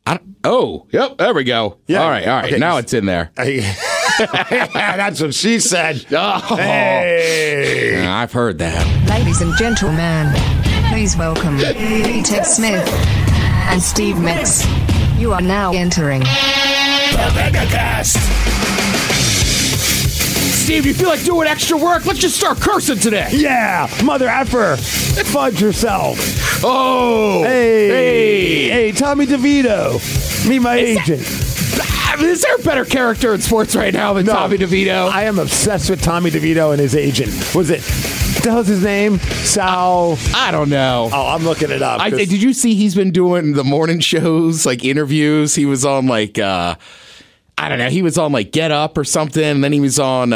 Yep, there we go. Yeah. All right. Okay. Now it's in there. That's what she said. Oh. Hey. I've heard that. Ladies and gentlemen, please welcome Ted Smith and Steve Mix. You are now entering The Megacast. Steve, you feel like doing extra work? Let's just start cursing today. Yeah, mother effer. Fudge yourself. Oh. Hey, Tommy DeVito. Meet my agent. Is there a better character in sports right now than Tommy DeVito? I am obsessed with Tommy DeVito and his agent. Was it? What the hell's his name? Sal. I don't know. Oh, I'm looking it up. Did you see he's been doing the morning shows, like interviews? He was on like I don't know. He was on like Get Up or something. And then he was on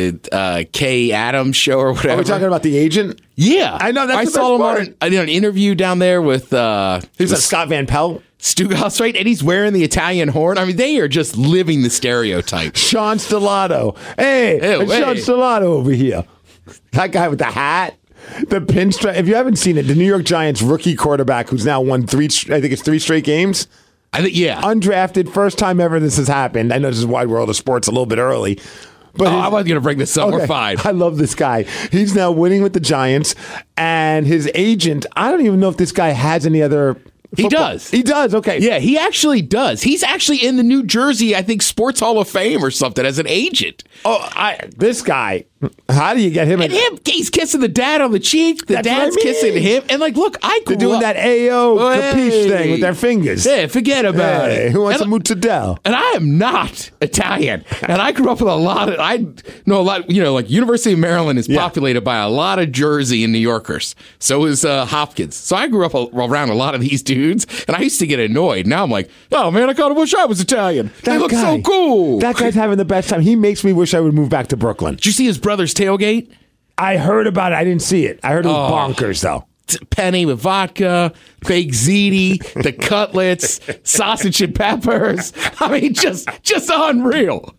Kay Adams show or whatever. Are we talking about the agent? Yeah, I know. That's I the saw him best part. I did an interview down there with Who's that? Scott Van Pelt. Stugotz, right? And he's wearing the Italian horn. I mean, they are just living the stereotype. Sean Stellato. Hey, it's Sean Stellato over here. That guy with the hat. The pinstripe. If you haven't seen it, the New York Giants rookie quarterback who's now won three straight games. I think, yeah. Undrafted, first time ever this has happened. I know this is Wide World of Sports a little bit early. But I wasn't going to bring this up. We're fine. I love this guy. He's now winning with the Giants. And his agent, I don't even know if this guy has any other... He does. He does, okay. Yeah, he actually does. He's actually in the New Jersey, I think, Sports Hall of Fame or something as an agent. Oh, this guy, how do you get him? And he's kissing the dad on the cheek. The dad's kissing him. And like, look, I grew They're doing up, that AO capiche thing with their fingers. Yeah, forget about it. Who wants a mozzarella? And I am not Italian. And I grew up with I know a lot, like University of Maryland is populated by a lot of Jersey and New Yorkers. So is Hopkins. So I grew up around a lot of these dudes. And I used to get annoyed. Now I'm like, oh man, I kind of wish I was Italian. They look so cool. That guy's having the best time. He makes me wish I would move back to Brooklyn. Did you see his brother's tailgate? I heard about it. I didn't see it. I heard it was bonkers though. Penny with that baked ziti, the cutlets, sausage and peppers. I mean, just unreal.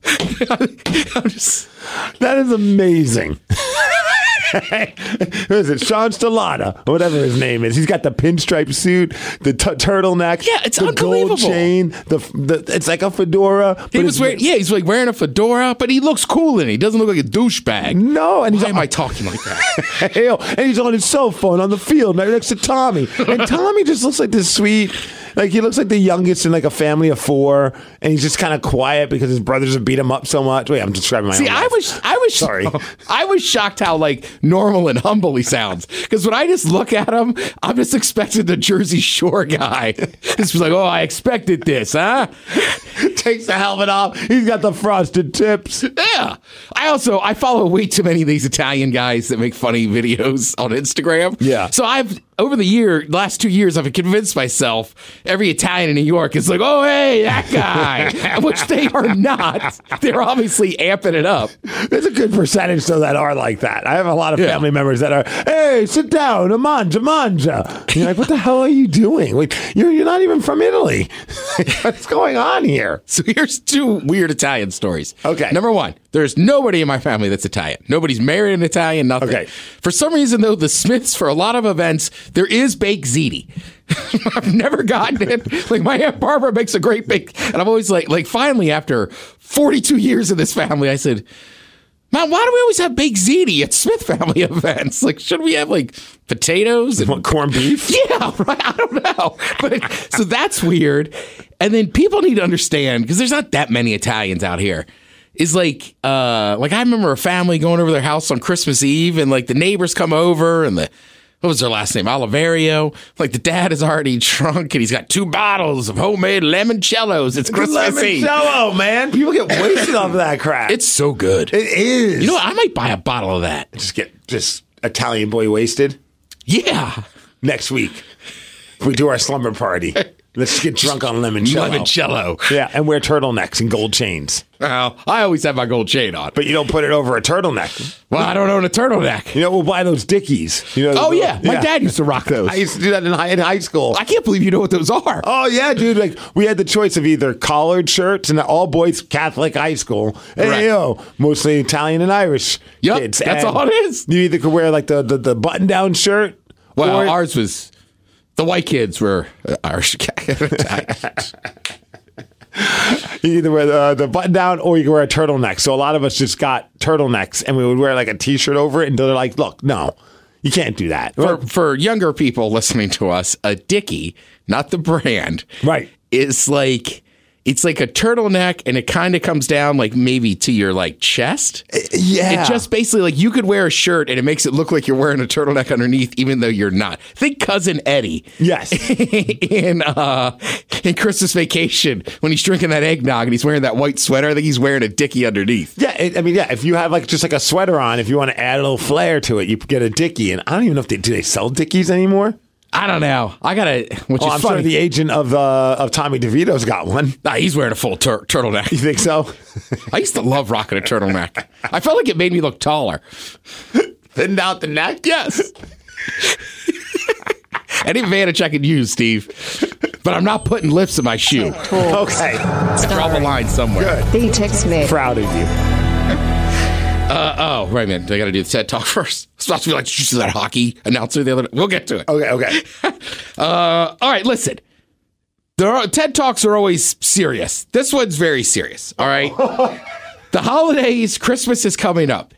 That is amazing. Who is it? Sean Stellato, or whatever his name is. He's got the pinstripe suit, the turtleneck, yeah, it's the unbelievable. gold chain. It's like a fedora. He's wearing a fedora, but he looks cool in it. He doesn't look like a douchebag. No, and why am I talking like that? And he's on his cell phone on the field next to Tommy, and Tommy just looks like this sweet. Like he looks like the youngest in like a family of four, and he's just kind of quiet because his brothers have beat him up so much. Wait, I'm describing my own life. I was sorry. I was shocked how like normal and humble he sounds. Because when I just look at him, I'm just expecting the Jersey Shore guy. This was like, oh, I expected this, huh? Takes the helmet off. He's got the frosted tips. Yeah. I follow way too many of these Italian guys that make funny videos on Instagram. Yeah. So over the last 2 years, I've convinced myself every Italian in New York is like, oh, hey, that guy, which they are not. They're obviously amping it up. There's a good percentage, though, that are like that. I have a lot of family members that are, hey, sit down, manja. You're like, what the hell are you doing? Like, you're not even from Italy. What's going on here? So here's two weird Italian stories. Okay. Number one, there's nobody in my family that's Italian. Nobody's married an Italian, nothing. Okay. For some reason, though, the Smiths, for a lot of events, there is baked ziti. I've never gotten it. Like, my Aunt Barbara makes a great bake. And I've always like finally, after 42 years of this family, I said, Mom, why do we always have baked ziti at Smith family events? Like, should we have like potatoes and corned beef? Yeah, right. I don't know. But so that's weird. And then people need to understand, because there's not that many Italians out here. Is like I remember a family going over their house on Christmas Eve, and like the neighbors come over, and what was their last name? Oliverio. Like the dad is already drunk, and he's got 2 bottles of homemade limoncellos. It's Christmas Eve. Limoncello, man. People get wasted off of that crap. It's so good. It is. You know what? I might buy a bottle of that. Just Italian boy wasted. Yeah. Next week, we do our slumber party. Let's get drunk on limoncello. Limoncello. Yeah, and wear turtlenecks and gold chains. Well, I always have my gold chain on. But you don't put it over a turtleneck. Well, I don't own a turtleneck. We'll buy those Dickies. Oh, yeah. My dad used to rock those. I used to do that in high school. I can't believe you know what those are. Oh, yeah, dude. Like, we had the choice of either collared shirts and all boys Catholic high school. Mostly Italian and Irish kids. That's all it is. You either could wear like the button-down shirt. Well, ours was... The white kids were Irish. You either wear the button down or you can wear a turtleneck. So a lot of us just got turtlenecks and we would wear like a t-shirt over it. And they're like, look, no, you can't do that. For younger people listening to us, a dickie, not the brand, Right. is like, it's like a turtleneck and it kind of comes down like maybe to your like chest. Yeah. It just basically like you could wear a shirt and it makes it look like you're wearing a turtleneck underneath, even though you're not. Think Cousin Eddie. Yes. in Christmas Vacation when he's drinking that eggnog and he's wearing that white sweater. I think he's wearing a dickie underneath. Yeah, if you have like just like a sweater on, if you want to add a little flair to it, you get a dickie. And I don't even know if they sell dickies anymore. I don't know. I gotta. Which is I'm funny. sure the agent of Tommy DeVito's got one. Nah, he's wearing a full turtleneck. You think so? I used to love rocking a turtleneck. I felt like it made me look taller. Thinned out the neck? Yes. Any advantage I could use, Steve. But I'm not putting lips in my shoe. Okay. Draw the line somewhere. The Tech Smith. Proud of you. Oh, right, man. I got to do the TED Talk first. It's supposed to be like, did you see that hockey announcer the other day? We'll get to it. Okay. All right, listen. TED Talks are always serious. This one's very serious, all right? The holidays, Christmas is coming up.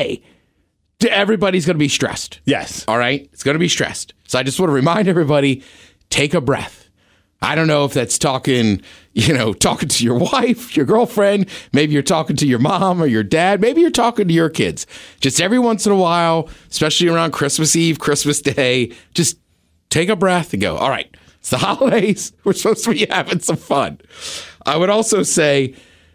Everybody's going to be stressed. Yes. All right? It's going to be stressed. So I just want to remind everybody, take a breath. I don't know if that's talking to your wife, your girlfriend. Maybe you're talking to your mom or your dad. Maybe you're talking to your kids. Just every once in a while, especially around Christmas Eve, Christmas Day, just take a breath and go, all right, it's the holidays. We're supposed to be having some fun. I would also say,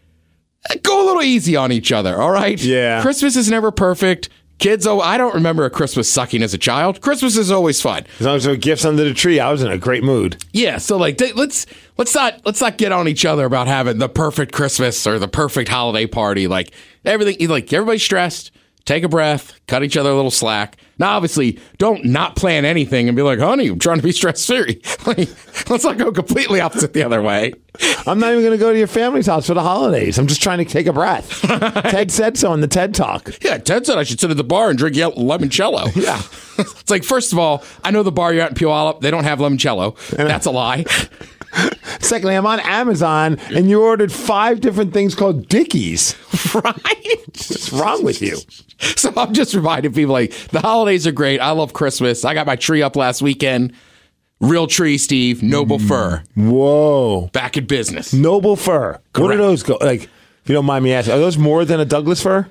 go a little easy on each other, all right? Yeah. Christmas is never perfect. Kids, I don't remember a Christmas sucking as a child. Christmas is always fun. As long as there were gifts under the tree, I was in a great mood. Yeah, so like let's not get on each other about having the perfect Christmas or the perfect holiday party. Like everything, like everybody's stressed. Take a breath, cut each other a little slack. Now, obviously, don't not plan anything and be like, honey, I'm trying to be stress-free. Like, let's not go completely opposite the other way. I'm not even going to go to your family's house for the holidays. I'm just trying to take a breath. Ted said so in the TED Talk. Yeah, Ted said I should sit at the bar and drink limoncello. Yeah. It's like, first of all, I know the bar you're at in Puyallup, they don't have limoncello. That's a lie. Secondly, I'm on Amazon, and you ordered 5 different things called Dickies. Right? What's wrong with you? So I'm just reminding people, like, the holidays are great. I love Christmas. I got my tree up last weekend. Real tree, Steve. Noble fir. Whoa. Back in business. Noble fir. What do Correct. those go? Like, if you don't mind me asking, are those more than a Douglas fir?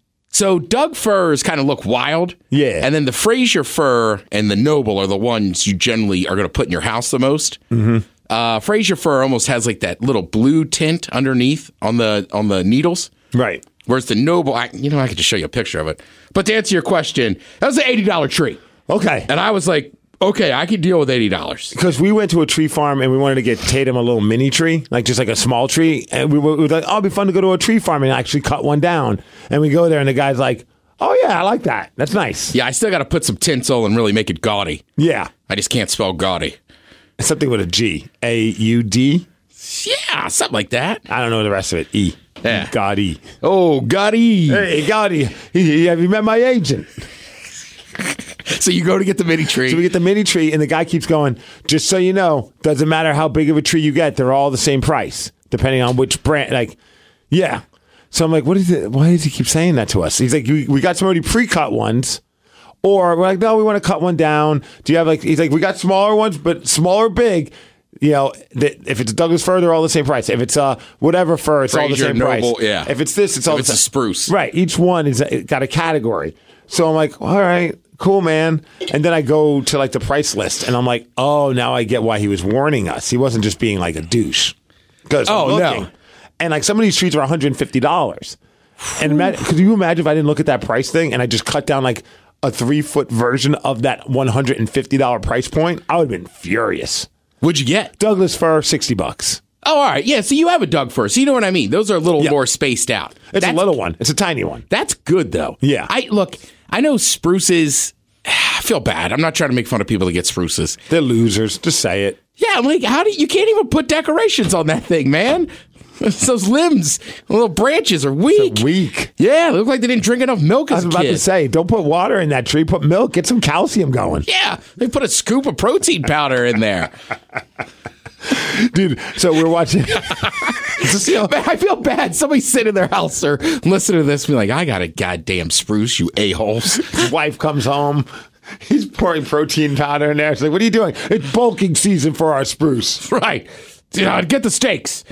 So Doug firs kind of look wild. Yeah. And then the Fraser fir and the Noble are the ones you generally are going to put in your house the most. Mm-hmm. Fraser fir almost has like that little blue tint underneath on the needles. Right. Whereas the Noble, I could just show you a picture of it. But to answer your question, that was an $80 tree. Okay. And I was like, okay, I can deal with $80. Because we went to a tree farm and we wanted to get Tatum a little mini tree, like just like a small tree. And we were like, oh, it'd be fun to go to a tree farm and actually cut one down. And we go there and the guy's like, oh, yeah, I like that. That's nice. Yeah, I still got to put some tinsel and really make it gaudy. Yeah. I just can't spell gaudy. Something with a G. A-U-D? Yeah, something like that. I don't know the rest of it. E. Yeah. Gaudy. Oh, gaudy. Hey, Gaudy. Have you met my agent? So you go to get the mini tree. So we get the mini tree, and the guy keeps going, just so you know, doesn't matter how big of a tree you get, they're all the same price, depending on which brand. Like, yeah. So I'm like, why does he keep saying that to us? He's like, we got some already pre-cut ones. Or we're like, no, we want to cut one down. Do you have like, he's like, we got smaller ones, but small or big. You know, if it's a Douglas fir, they're all the same price. If it's whatever fir, it's all the Fraser, same Noble, price. yeah. If it's this, it's all If the it's same. a spruce. Right. Each one is got a category. So I'm like, all right, cool, man. And then I go to like the price list, and I'm like, oh, now I get why he was warning us. He wasn't just being like a douche. Because no. And like some of these trees are $150. And could you imagine if I didn't look at that price thing and I just cut down like a 3-foot version of that $150 price point? I would have been furious. What'd you get? Douglas fir, $60. Oh, all right. Yeah, so you have a Doug fir. So you know what I mean. Those are a little more spaced out. It's a little one. It's a tiny one. That's good, though. Yeah. I know spruces. I feel bad. I'm not trying to make fun of people that get spruces. They're losers. Just say it. Yeah, I'm like, you can't even put decorations on that thing, man. Those limbs, little branches are weak. Weak. Yeah, they look like they didn't drink enough milk I as was a about kid. to say, don't put water in that tree. Put milk. Get some calcium going. Yeah, they put a scoop of protein powder in there. Dude, so we're watching Man, I feel bad. Somebody sit in their house or listen to this and be like, I got a goddamn spruce, you a-holes. His wife comes home. He's pouring protein powder in there. She's like, what are you doing? It's bulking season for our spruce. Right. Get the steaks.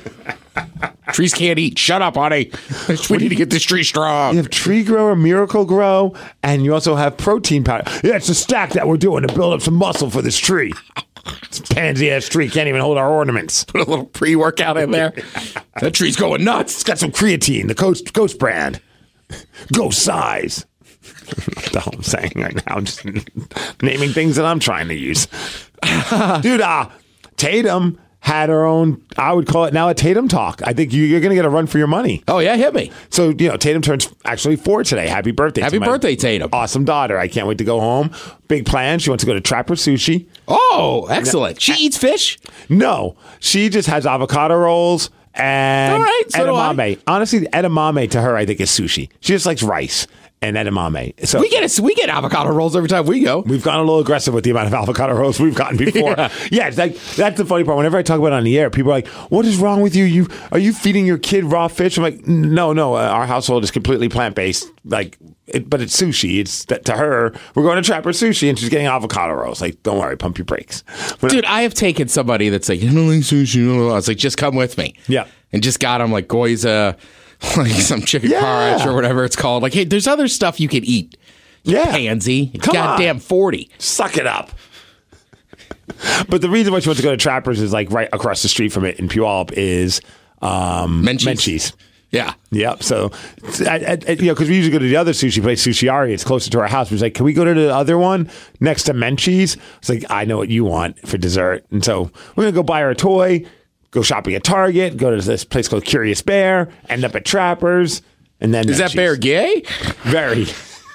Trees can't eat. Shut up, honey. We need to get this tree strong. You have Tree Grower, Miracle Grow, and you also have protein powder. Yeah, it's a stack that we're doing to build up some muscle for this tree. This pansy-ass tree can't even hold our ornaments. Put a little pre-workout in there. That tree's going nuts. It's got some creatine, the Ghost brand. Ghost size. That's all I'm saying right now. I'm just naming things that I'm trying to use. Dude, Tatum had her own, I would call it now a Tatum talk. I think you're going to get a run for your money. Oh, yeah, hit me. So, Tatum turns actually 4 today. Happy birthday. Happy birthday, Tatum. Awesome daughter. I can't wait to go home. Big plan. She wants to go to Trapper Sushi. Oh, excellent. She eats fish? No, she just has avocado rolls and All right, so edamame. Honestly, edamame to her, I think, is sushi. She just likes rice and edamame. So We get avocado rolls every time we go. we've gone a little aggressive with the amount of avocado rolls we've gotten before. Yeah, it's like, that's the funny part. Whenever I talk about it on the air, people are like, what is wrong with you? Are you feeding your kid raw fish? I'm like, no. Our household is completely plant-based. But it's sushi. It's to her, we're going to Trapper Sushi, and she's getting avocado rolls. Like, don't worry, pump your brakes. Dude, I have taken somebody that's like, I don't like sushi. I was like, just come with me. Yeah. And just got him like Goiza, like some chicken Yeah. porridge or whatever it's called. Like, hey, there's other stuff you can eat. You Yeah. pansy. It's Come goddamn on. 40. Suck it up. But the reason why she wants to go to Trappers is like right across the street from it in Puyallup is Menchie's. Yeah. Yep. So, because we usually go to the other sushi place, Sushiari. It's closer to our house. We're like, can we go to the other one next to Menchie's? It's like, I know what you want for dessert. And so we're going to go buy her a toy, go shopping at Target, go to this place called Curious Bear, end up at Trappers, and then Is that Menchie's. bear gay? Very.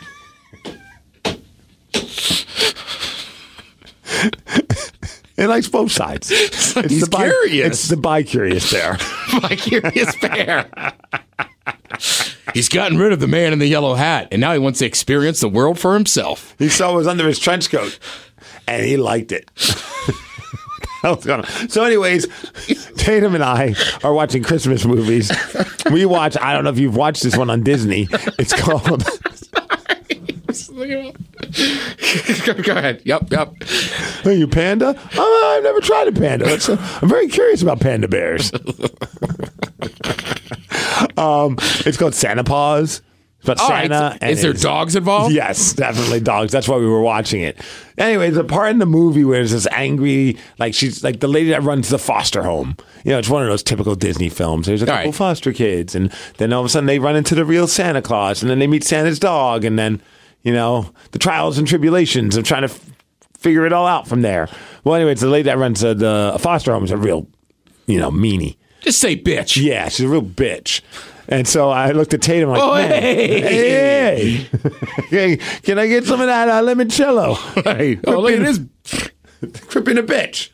It likes both sides. It's He's curious. It's the bi-curious bear. My curious bear. He's gotten rid of the man in the yellow hat, and now he wants to experience the world for himself. He saw it was under his trench coat, and he liked it. So anyways, Tatum and I are watching Christmas movies. We watch, I don't know if you've watched this one on Disney. It's called... Go ahead. Yep. Are you panda? Oh, I've never tried a panda. I'm very curious about panda bears. It's called Santa Paws. It's about All Santa. right. And Is there his- dogs involved? Yes, definitely dogs. That's why we were watching it. Anyway, the part in the movie where there's this angry, like she's like the lady that runs the foster home. It's one of those typical Disney films. There's a couple right. foster kids, and then all of a sudden they run into the real Santa Claus, and then they meet Santa's dog, and then the trials and tribulations of trying to figure it all out from there. Well, anyway, it's the lady that runs the foster home is a real, meanie. Just say bitch. Yeah, she's a real bitch. And so I looked at Tatum like, Oh, man, hey. hey, can I get some of that limoncello? Hey, oh, look at this. Crippin' a bitch.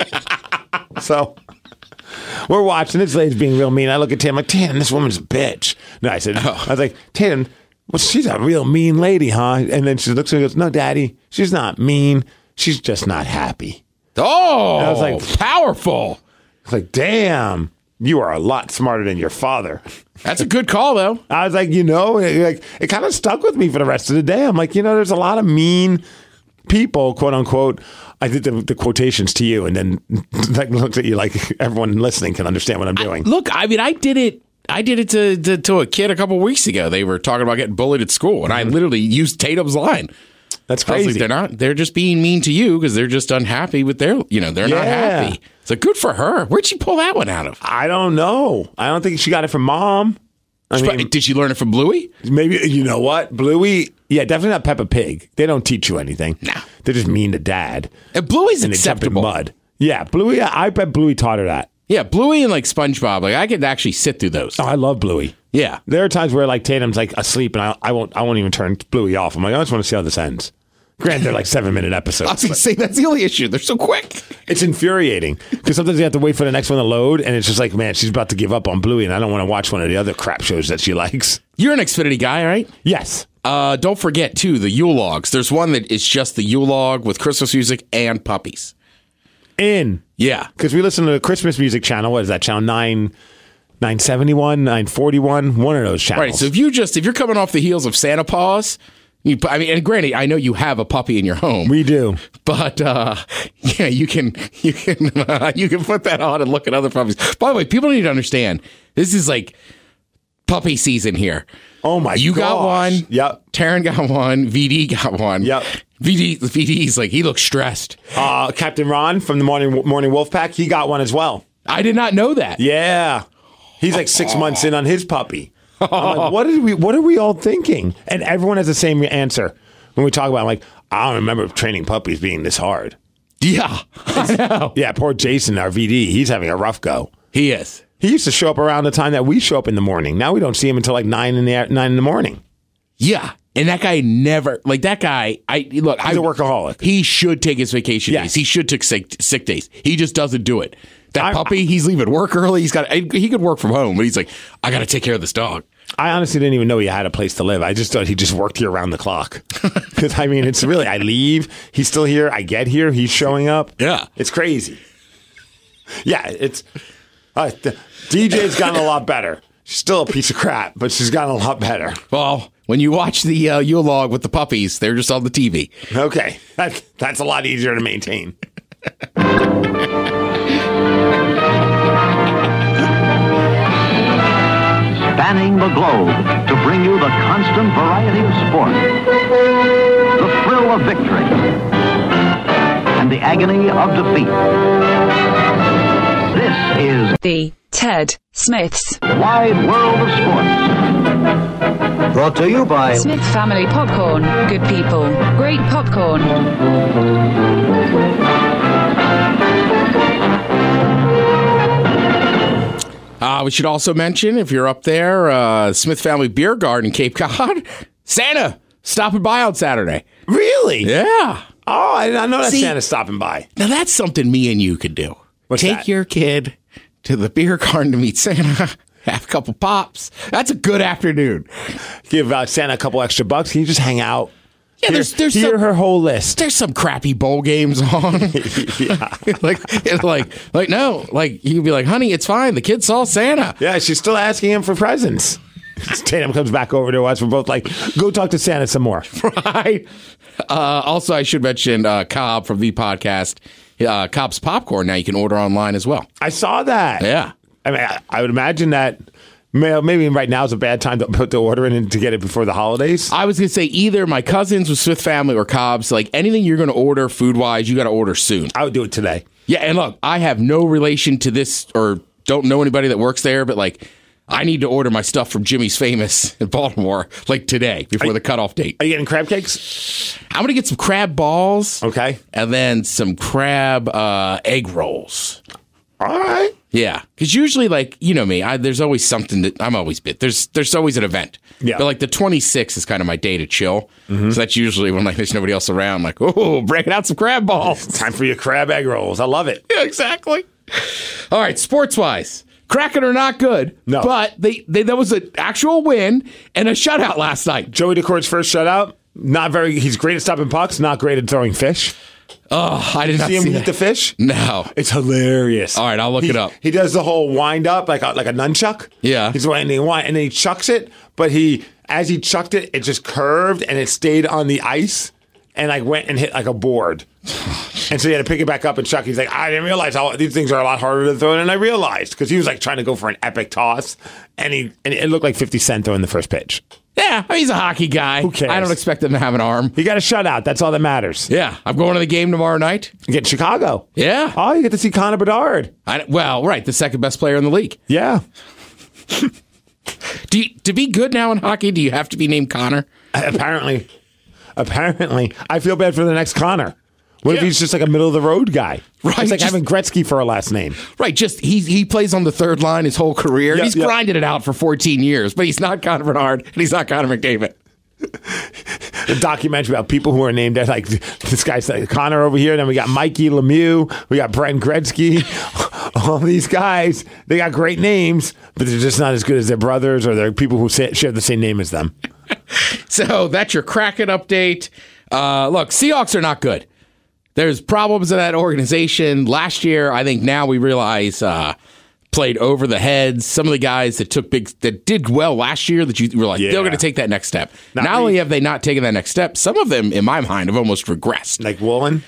So we're watching. This lady's being real mean. I look at Tatum like, Tatum, this woman's a bitch. No, I was like, Tatum, well, she's a real mean lady, huh? And then she looks at me and goes, no, Daddy, she's not mean. She's just not happy. Oh, I was like, powerful. It's like, damn, you are a lot smarter than your father. That's a good call, though. I was like, it kind of stuck with me for the rest of the day. I'm like, there's a lot of mean people, quote unquote. I did the quotations to you, and then like looked at you like everyone listening can understand what I'm doing. Look, I mean, I did it to a kid a couple weeks ago. They were talking about getting bullied at school, and I literally used Tatum's line. That's I was crazy. like, they're just being mean to you because they're just unhappy with they're not happy. So good for her. Where'd she pull that one out of? I don't know. I don't think she got it from Mom. Did she learn it from Bluey? Maybe, you know what? Bluey, yeah, definitely not Peppa Pig. They don't teach you anything. Nah. They're just mean to Dad. And Bluey's And they jump in acceptable. mud. Yeah, Bluey, I bet Bluey taught her that. Yeah, Bluey and like SpongeBob, like I could actually sit through those. Oh, I love Bluey. Yeah. There are times where like Tatum's like asleep and I won't even turn Bluey off. I'm like, I just want to see how this ends. Granted, they're like 7-minute episodes. I was going to say, that's the only issue. They're so quick. It's infuriating because sometimes you have to wait for the next one to load, and it's just like, man, she's about to give up on Bluey, and I don't want to watch one of the other crap shows that she likes. You're an Xfinity guy, right? Yes. Don't forget, too, the Yule logs. There's one that is just the Yule log with Christmas music and puppies. In. Yeah. Because we listen to the Christmas music channel. What is that? Channel 9. 971, 941, one of those channels. Right. So if you're coming off the heels of Santa Paws, and granted, I know you have a puppy in your home. We do. But yeah, you can put that on and look at other puppies. By the way, people need to understand this is like puppy season here. Oh my! You got one. Yep. Taryn got one. VD got one. Yep. VD's like he looks stressed. Captain Ron from the Morning Wolf Pack, he got one as well. I did not know that. Yeah, he's like 6 months in on his puppy. I'm like, what are we all thinking? And everyone has the same answer when we talk about it. I'm like, I don't remember training puppies being this hard. Yeah, I know. Yeah, poor Jason, our VD, he's having a rough go. He is. He used to show up around the time that we show up in the morning. Now we don't see him until like 9 in the morning. Yeah. And that guy never, like that guy, he's a workaholic. He should take his vacation days. He should take sick days. He just doesn't do it. That puppy, he's leaving work early. He could work from home, but he's like, I got to take care of this dog. I honestly didn't even know he had a place to live. I just thought he just worked here around the clock. Because, I mean, it's really, I leave, he's still here, I get here, he's showing up. Yeah. It's crazy. Yeah, it's, DJ's gotten a lot better. She's still a piece of crap, but she's gotten a lot better. Well, when you watch the Yule log with the puppies, they're just on the TV. Okay. That's a lot easier to maintain. Spanning the globe to bring you the constant variety of sport, the thrill of victory, and the agony of defeat. This is the Ted Smith's Wide World of Sports. Brought to you by Smith Family Popcorn. Good people, great popcorn. We should also mention, if you're up there, Smith Family Beer Garden, Cape Cod, Santa stopping by on Saturday. Really? Yeah. Oh, I know that Santa's stopping by. Now, that's something me and you could do. What's Take that? your kid to the beer garden to meet Santa, have a couple pops. That's a good afternoon. Give Santa a couple extra bucks. Can you just hang out? Yeah, there's hear her whole list. There's some crappy bowl games on. like no, like you can be like, honey, it's fine. The kid saw Santa. Yeah, she's still asking him for presents. Tatum comes back over to us. We're both like, go talk to Santa some more. Right. Also, I should mention Cobb from the podcast. Cobb's Popcorn now you can order online as well. I saw that. Yeah. I mean, I would imagine that maybe right now is a bad time to put the order in and to get it before the holidays. I was going to say either my cousins with Smith Family or Cobb's. Like anything you're going to order food-wise, you got to order soon. I would do it today. Yeah, and look, I have no relation to this or don't know anybody that works there, but like I need to order my stuff from Jimmy's Famous in Baltimore like today before the cutoff date. Are you getting crab cakes? I'm going to get some crab balls. Okay. And then some crab egg rolls. All right. Yeah, because usually, like, you know me, there's always something that I'm always bit. There's always an event. Yeah. But like the 26th is kind of my day to chill. Mm-hmm. So that's usually when like there's nobody else around. Like, oh, breaking out some crab balls. Time for your crab egg rolls. I love it. Yeah, exactly. All right, sports wise, Kraken are not good. No, but that was an actual win and a shutout last night. Joey DeCourt's first shutout. Not very. He's great at stopping pucks. Not great at throwing fish. Oh, I did not see him see eat that. the fish. No, it's hilarious. All right, I'll look it up. He does the whole wind up like a nunchuck. Yeah, he's winding and then he chucks it. But as he chucked it, it just curved and it stayed on the ice and like went and hit like a board. And so he had to pick it back up and chuck. He's like, I didn't realize these things are a lot harder to throw than I realized because he was like trying to go for an epic toss and it looked like 50 Cent throwing the first pitch. Yeah, he's a hockey guy. Who cares? I don't expect him to have an arm. He got a shutout. That's all that matters. Yeah, I'm going to the game tomorrow night. You get Chicago. Yeah. Oh, you get to see Connor Bedard. Right, the second best player in the league. Yeah. To be good now in hockey, do you have to be named Connor? Apparently. I feel bad for the next Connor. What if he's just like a middle of the road guy? Right, it's like having Gretzky for a last name. Right, just he plays on the third line his whole career. He's grinded it out for 14 years, but he's not Connor Bedard and he's not Connor McDavid. The documentary about people who are named after, like this guy's like Connor over here, then we got Mikey Lemieux, we got Brent Gretzky. All these guys, they got great names, but they're just not as good as their brothers or their people who share the same name as them. So that's your Kraken update. Look, Seahawks are not good. There's problems in that organization. Last year, I think now we realize played over the heads. Some of the guys that did well last year that you were like, they're going to take that next step. Not only have they not taken that next step, some of them, in my mind, have almost regressed. Like Woolen?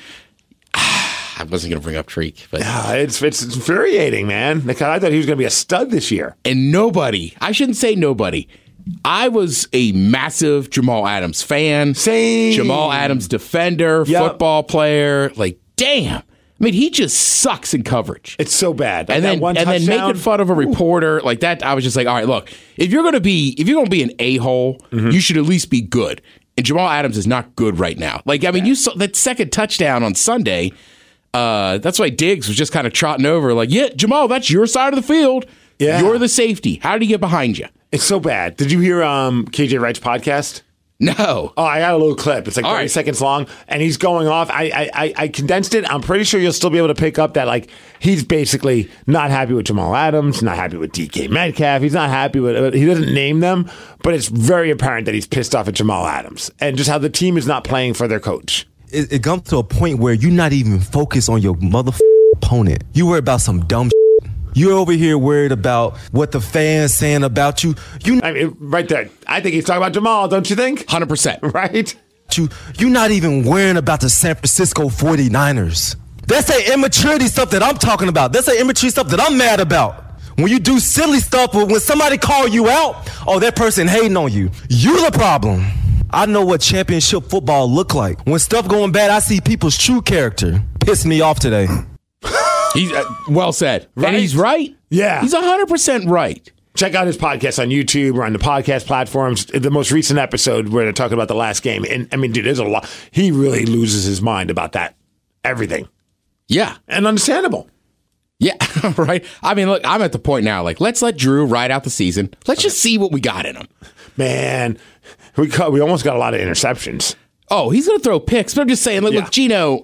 I wasn't going to bring up Treek, but it's infuriating, man. Like, I thought he was going to be a stud this year. And I shouldn't say nobody. I was a massive Jamal Adams fan. Same. Jamal Adams defender, football player. Like, damn. I mean, he just sucks in coverage. It's so bad. Like and then making fun of a reporter like that, I was just like, all right, look, if you're gonna be an a-hole, you should at least be good. And Jamal Adams is not good right now. Like, I mean, you saw that second touchdown on Sunday. That's why Diggs was just kind of trotting over, like, yeah, Jamal, that's your side of the field. Yeah. You're the safety. How did he get behind you? It's so bad. Did you hear KJ Wright's podcast? No. Oh, I got a little clip. It's like 30 seconds long, and he's going off. I condensed it. I'm pretty sure you'll still be able to pick up that, like, he's basically not happy with Jamal Adams, not happy with DK Metcalf. He's not happy with, he doesn't name them, but it's very apparent that he's pissed off at Jamal Adams and just how the team is not playing for their coach. It comes to a point where you're not even focused on your opponent. You worry about some dumb shit. You're over here worried about what the fans saying about you. I mean, right there. I think he's talking about Jamal, don't you think? 100%. Right? You're not even worrying about the San Francisco 49ers. That's the immaturity stuff that I'm talking about. That's the immaturity stuff that I'm mad about. When you do silly stuff, or when somebody call you out, oh, that person hating on you. You're the problem. I know what championship football look like. When stuff going bad, I see people's true character. Pissed me off today. He's well said. Right? And he's right. Yeah. He's 100% right. Check out his podcast on YouTube or on the podcast platforms. The most recent episode where they're talking about the last game. And I mean, dude, there's a lot. He really loses his mind about that. Everything. Yeah. And understandable. Yeah, right. I mean, look, I'm at the point now, like, let's let Drew ride out the season. Let's just see what we got in him. Man, we almost got a lot of interceptions. Oh, he's going to throw picks. But I'm just saying, look, Gino,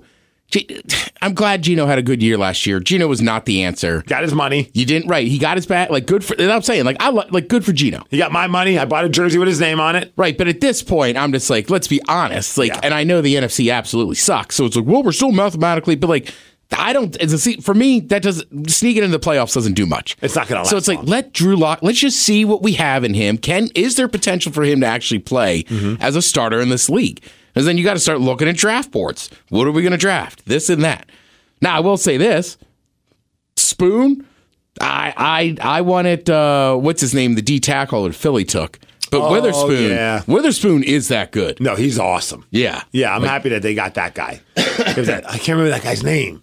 I'm glad Gino had a good year last year. Gino was not the answer. Got his money. You didn't, right. He got his back. Like, good for, and I'm saying, like, good for Gino. He got my money. I bought a jersey with his name on it. Right. But at this point, I'm just like, let's be honest. Like, and I know the NFC absolutely sucks. So it's like, well, we're still mathematically, but like, for me, that doesn't, sneaking into the playoffs doesn't do much. It's not going to last. So it's like, let Drew Lock, let's just see what we have in him. Is there potential for him to actually play as a starter in this league? And then you got to start looking at draft boards. What are we going to draft? This and that. Now, I will say this. Spoon, I wanted, what's his name, the D tackle that Philly took. But Witherspoon is that good. No, he's awesome. Yeah. Yeah, I'm happy that they got that guy. I can't remember that guy's name.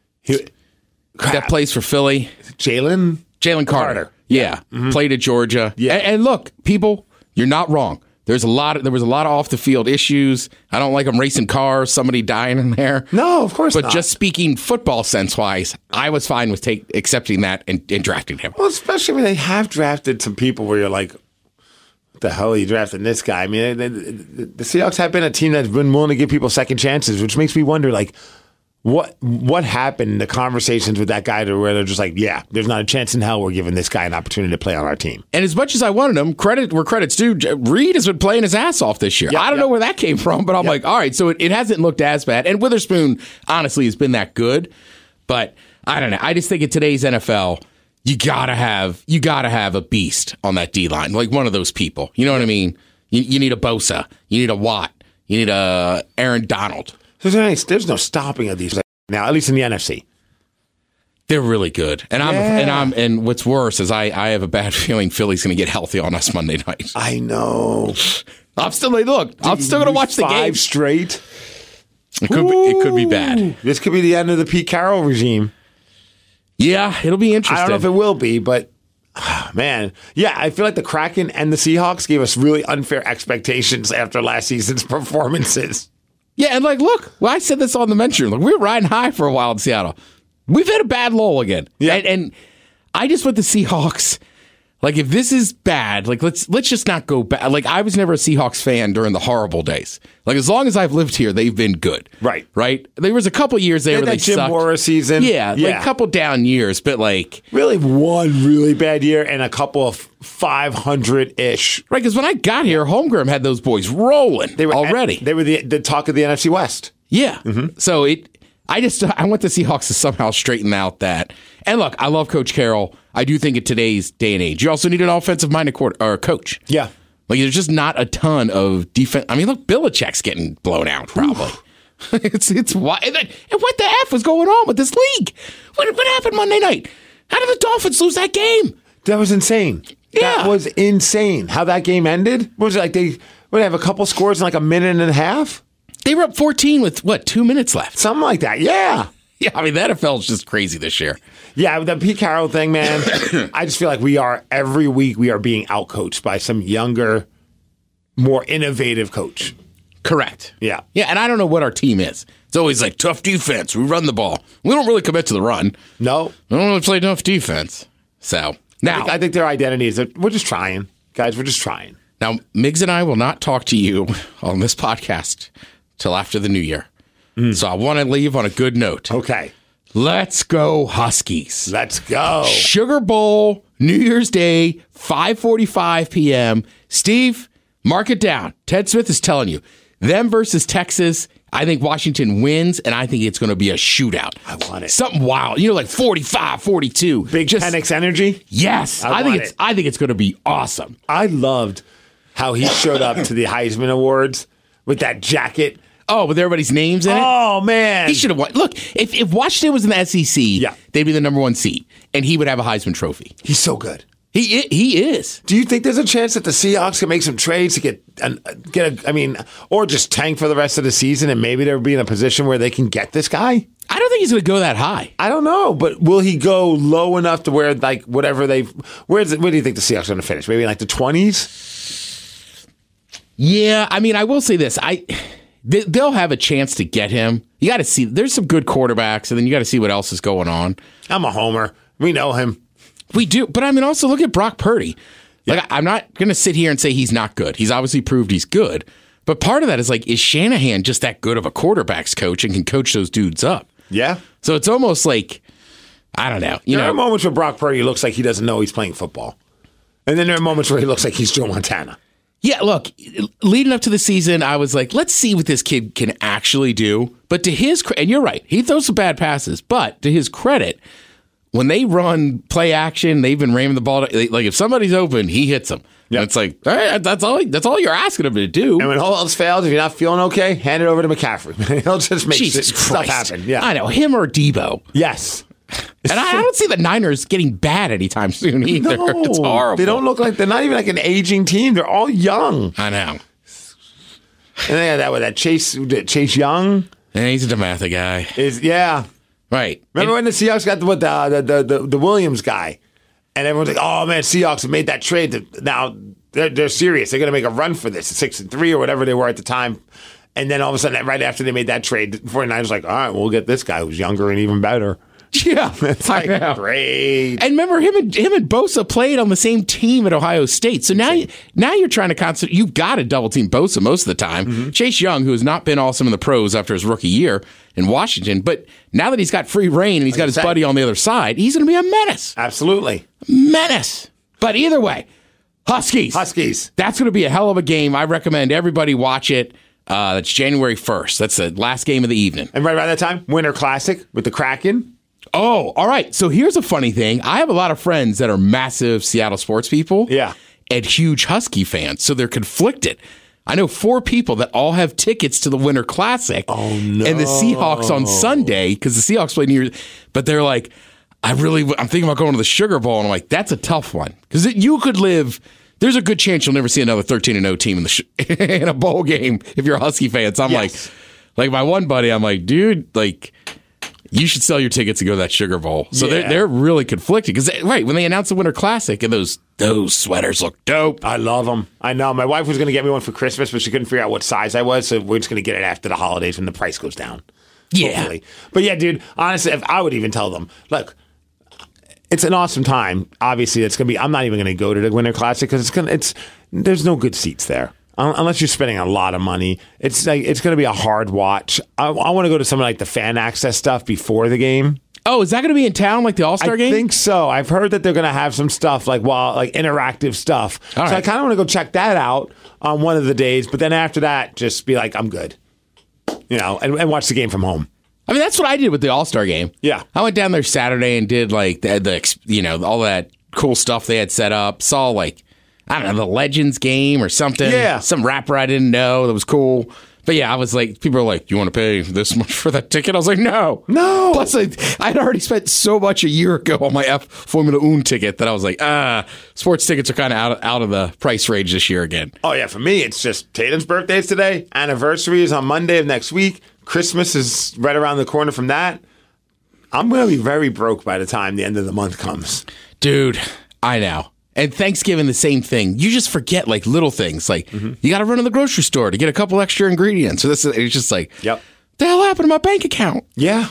That plays for Philly. Jalen Carter. Yeah. Played at Georgia. Yeah. And look, people, you're not wrong. There was a lot of off the field issues. I don't like them racing cars, somebody dying in there. No, of course not. But just speaking football sense wise, I was fine with accepting that and drafting him. Well, especially when they have drafted some people where you're like, what the hell are you drafting this guy? I mean, the Seahawks have been a team that's been willing to give people second chances, which makes me wonder, like, what happened in the conversations with that guy to where they're just like, yeah, there's not a chance in hell we're giving this guy an opportunity to play on our team. And as much as I wanted him, credit where credit's due, Reed has been playing his ass off this year. I don't know where that came from, but I'm like, all right, so it hasn't looked as bad. And Witherspoon, honestly, has been that good. But I don't know. I just think in today's NFL, you gotta have a beast on that D line, like one of those people. You know what I mean? You need a Bosa, you need a Watt, you need a Aaron Donald. There's no stopping of these right now, at least in the NFC. They're really good, and what's worse is I have a bad feeling Philly's going to get healthy on us Monday night. I know. I'm still going to watch the game. 5 straight. It could be bad. This could be the end of the Pete Carroll regime. Yeah, it'll be interesting. I don't know if it will be, but man, yeah, I feel like the Kraken and the Seahawks gave us really unfair expectations after last season's performances. Yeah, and like, look, I said this on the mention. Look, we were riding high for a while in Seattle. We've had a bad lull again. Yeah, and I just want the Seahawks. Like, if this is bad, like let's just not go bad. Like, I was never a Seahawks fan during the horrible days. Like, as long as I've lived here, they've been good. Right. There was a couple years there where they Jim sucked. Mora season. Yeah, like a couple down years, but like really one really bad year and a couple of 500-ish. Right, because when I got here, Holmgren had those boys rolling already. They were the talk of the NFC West. Yeah. So I want the Seahawks to somehow straighten out that. And look, I love Coach Carroll. I do think in today's day and age, you also need an offensive-minded coach. Yeah. Like, there's just not a ton of defense. I mean, look, Belichick's getting blown out, probably. It's why. And what the F was going on with this league? What happened Monday night? How did the Dolphins lose that game? That was insane. Yeah. That was insane. How that game ended? What was it like? They would have a couple scores in like a minute and a half? They were up 14 with, 2 minutes left? Something like that. Yeah. Yeah, I mean, the NFL is just crazy this year. Yeah, the Pete Carroll thing, man. I just feel like every week we are being outcoached by some younger, more innovative coach. Correct. Yeah. Yeah, and I don't know what our team is. It's always like tough defense. We run the ball. We don't really commit to the run. No. We don't really play enough defense. So, now. I think their identity is that we're just trying. Guys, we're just trying. Now, Miggs and I will not talk to you on this podcast till after the new year. So I want to leave on a good note. Okay. Let's go Huskies. Let's go. Sugar Bowl, New Year's Day, 5:45 p.m. Steve, mark it down. Ted Smith is telling you. Them versus Texas. I think Washington wins, and I think it's going to be a shootout. I want it. Something wild. Like 45-42. Big Penix energy? Yes. I think it's going to be awesome. I loved how he showed up to the Heisman Awards with that jacket. Oh, with everybody's names in it? Oh, man. He should have won. Look, if Washington was in the SEC, they'd be the number one seed, and he would have a Heisman Trophy. He's so good. He is. Do you think there's a chance that the Seahawks can make some trades to or just tank for the rest of the season and maybe they'll be in a position where they can get this guy? I don't think he's going to go that high. I don't know, but will he go low enough to where where do you think the Seahawks are going to finish? Maybe like the 20s? Yeah, I mean, I will say this. They'll have a chance to get him. You got to see. There's some good quarterbacks, and then you got to see what else is going on. I'm a homer. We know him. We do. But I mean, also look at Brock Purdy. Like, I'm not going to sit here and say he's not good. He's obviously proved he's good. But part of that is is Shanahan just that good of a quarterbacks coach and can coach those dudes up? Yeah. So it's almost like, I don't know. There are moments where Brock Purdy looks like he doesn't know he's playing football. And then there are moments where he looks like he's Joe Montana. Yeah, look, leading up to the season, I was like, let's see what this kid can actually do. But to his credit, and you're right, he throws some bad passes. But to his credit, when they run play action, they've been ramming the ball. Like if somebody's open, he hits them. Yep. And it's like, all right, that's all you're asking him to do. And when all else fails, if you're not feeling okay, hand it over to McCaffrey. He'll just make stuff happen. Yeah, I know, him or Debo. Yes. And I don't see the Niners getting bad anytime soon either. No, it's horrible. They don't look like they're not even like an aging team. They're all young. I know. And they had that with that Chase Young. Yeah, he's a DeMatha guy. Right. Remember when the Seahawks got the Williams guy, and everyone's like, "Oh man, Seahawks have made that trade. Now they're serious. They're going to make a run for this, 6-3 or whatever they were at the time." And then all of a sudden, right after they made that trade, the 49ers was like, "All right, we'll get this guy who's younger and even better." Yeah, it's like great. And remember, him and Bosa played on the same team at Ohio State. So now you're trying to concentrate. You've got to double team Bosa most of the time. Mm-hmm. Chase Young, who has not been awesome in the pros after his rookie year in Washington, but now that he's got free reign and he's got his buddy on the other side, he's going to be a menace. Absolutely, menace. But either way, Huskies. That's going to be a hell of a game. I recommend everybody watch it. That's January 1st. That's the last game of the evening. And right around that time, Winter Classic with the Kraken. Oh, all right. So here's a funny thing. I have a lot of friends that are massive Seattle sports people. Yeah. And huge Husky fans. So they're conflicted. I know 4 people that all have tickets to the Winter Classic. Oh, no. And the Seahawks on Sunday, because the Seahawks play New Year's. But they're like, I'm thinking about going to the Sugar Bowl. And I'm like, that's a tough one. Because you could live... There's a good chance you'll never see another 13-0 team in a bowl game if you're a Husky fan. So I'm like my one buddy, I'm like, dude, you should sell your tickets to go to that Sugar Bowl. So they're really conflicted because when they announced the Winter Classic and those sweaters look dope. I love them. I know my wife was going to get me one for Christmas, but she couldn't figure out what size I was, so we're just going to get it after the holidays when the price goes down. Yeah, hopefully. But yeah, dude. Honestly, if I would even tell them, look. It's an awesome time. Obviously, it's gonna be. I'm not even gonna go to the Winter Classic because there's no good seats there unless you're spending a lot of money. It's gonna be a hard watch. I want to go to some like the fan access stuff before the game. Oh, is that gonna be in town like the All-Star game? I think so. I've heard that they're gonna have some stuff like interactive stuff. All right. So I kind of want to go check that out on one of the days. But then after that, just be like, I'm good, and watch the game from home. I mean, that's what I did with the All-Star game. Yeah. I went down there Saturday and did like the all that cool stuff they had set up. Saw like, I don't know, the Legends game or something. Yeah. Some rapper I didn't know that was cool. But yeah, I was like, people are like, you want to pay this much for that ticket? I was like, no. Plus, I'd already spent so much a year ago on my F Formula 1 ticket that I was like, sports tickets are kind of out of the price range this year again. Oh, yeah. For me, it's just Tatum's birthday is today. Anniversary is on Monday of next week. Christmas is right around the corner from that. I'm going to be very broke by the time the end of the month comes. Dude, I know. And Thanksgiving, the same thing. You just forget like little things. Like you got to run to the grocery store to get a couple extra ingredients. So it's just like, yep. The hell happened to my bank account? Yeah.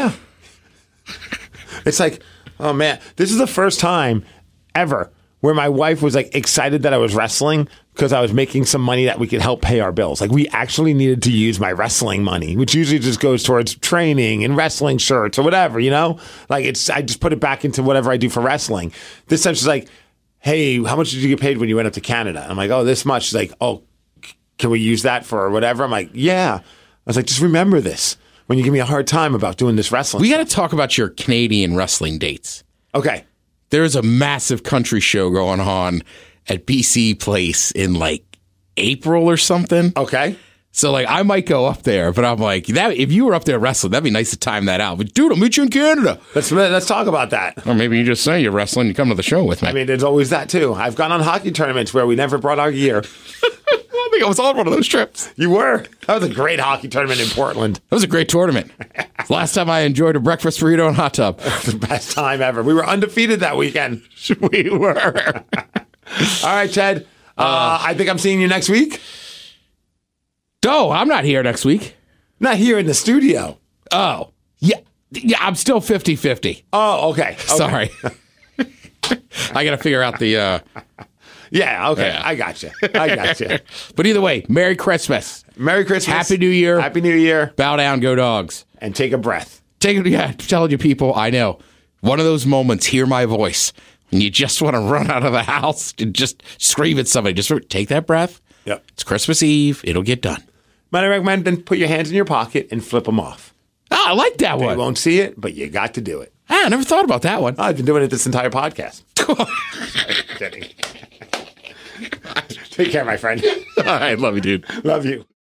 It's like, oh man, this is the first time ever where my wife was like excited that I was wrestling because I was making some money that we could help pay our bills. Like we actually needed to use my wrestling money, which usually just goes towards training and wrestling shirts or whatever, you know? Like I just put it back into whatever I do for wrestling. This time she's like, hey, how much did you get paid when you went up to Canada? I'm like, oh, this much. She's like, oh, can we use that for whatever? I'm like, yeah. I was like, just remember this when you give me a hard time about doing this wrestling. We got to talk about your Canadian wrestling dates. Okay. There's a massive country show going on at BC Place in like April or something. Okay. So like I might go up there, but I'm like, that if you were up there wrestling, that'd be nice to time that out. But dude, I'll meet you in Canada. Let's talk about that. Or maybe you just say you're wrestling, you come to the show with me. I mean, there's always that too. I've gone on hockey tournaments where we never brought our gear. I think I was on one of those trips. You were? That was a great hockey tournament in Portland. That was a great tournament. Last time I enjoyed a breakfast burrito and hot tub. The best time ever. We were undefeated that weekend. We were. All right, Ted. I think I'm seeing you next week. No, I'm not here next week. Not here in the studio. Oh, yeah. I'm still 50-50. Oh, okay. Sorry. I got to figure out the... Yeah, okay. Yeah. I got you. But either way, Merry Christmas. Merry Christmas. Happy New Year. Happy New Year. Bow down, go dogs. And take a breath. Telling you people, I know. One of those moments, hear my voice, when you just want to run out of the house and just scream at somebody. Just take that breath. Yep. It's Christmas Eve. It'll get done. Might I recommend then put your hands in your pocket and flip them off. Oh, I like that You one. won't see it, but you got to do it. I never thought about that one. I've been doing it this entire podcast. Take care, my friend. All right, love you, dude. Love you.